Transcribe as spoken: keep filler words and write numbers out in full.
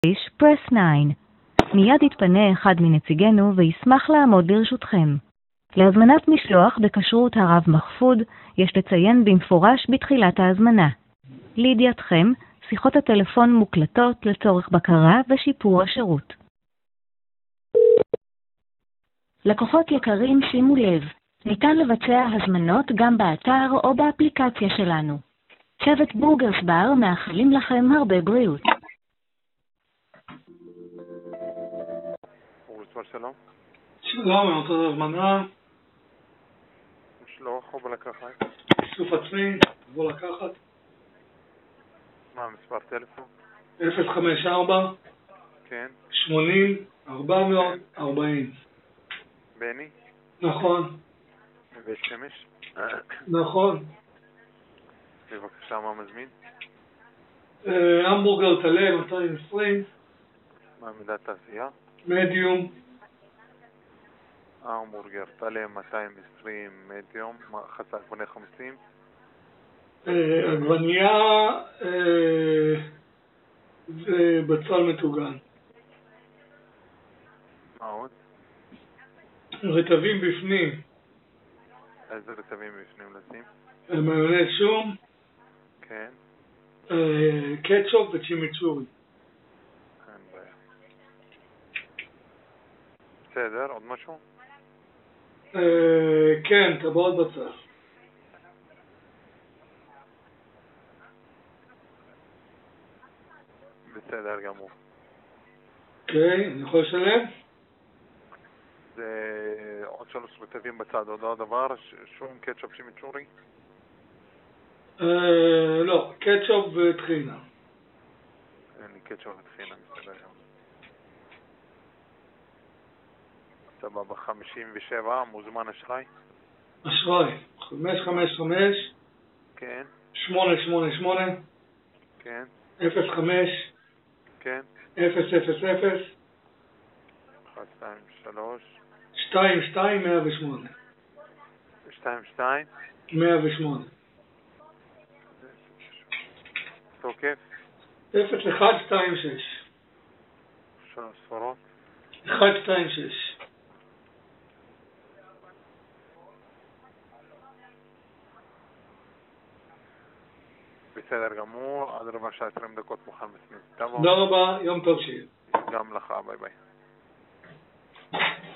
press nine. מיד יתפנה אחד מנציגנו וישמח לעמוד לרשותכם. להזמנת משלוח בכשרות הרב מחפוד יש לציין במפורש בתחילת ההזמנה. לידיעתכם, שיחות הטלפון מוקלטות לצורך בקרה ושיפור השירות. לקוחות יקרים, שימו לב, ניתן לבצע הזמנות גם באתר או באפליקציה שלנו. שבט בורגרס בר מאחלים לכם הרבה בריאות. שלום. שלום, אני רוצה להזמנה. משלוח או בלקחת? איסוף עצמי, בוא לקחת. מה, מספר טלפון? אפס חמש ארבע כן. שמונים ארבע מאות ארבעים. בני? נכון. בית שמש? נכון. בבקשה, מה מזמין? המבורגר טלה מאתיים ועשרים. מה מידת תעשייה? מדיום. המבורגר טלה מאתיים ועשרים מדיום. חצה עגבני חמוצים? עגבנייה ובצל מטוגן. מה עוד? רטבים בפנים. איזה רטבים בפנים לשים? מיונז שום. כן. קטשופ וצ'ימיצ'ורי. אין בעיה. בסדר, עוד משהו? כן, טבעות בצל. בסדר גמור. אוקיי, אני יכול לשלם? זה עוד שלוש רטבים בצד, עוד עוד דבר, שום קטשופ צ'ימיצ'ורי? לא, קטשופ וטחינה. אין לי קטשופ וטחינה, בסדר גמור. סבבה, חמישים ושבע, מוזמן אשראי? אשראי, חמש חמש חמש כן. שמונה שמונה שמונה כן. אפס חמש כן. אפס אפס אפס אחת, שתיים, שלוש שתיים שתיים מאה ושמונה שתיים, שתיים מאה ושמונה תוקף? אפס אחת שתיים שש שלוש ספרות? אחת שתיים שש. בסדר גמור, עד רבע שעה עשרים דקות מוכן בסניף. תודה רבה, יום טוב שיהיה. גם לך, ביי ביי.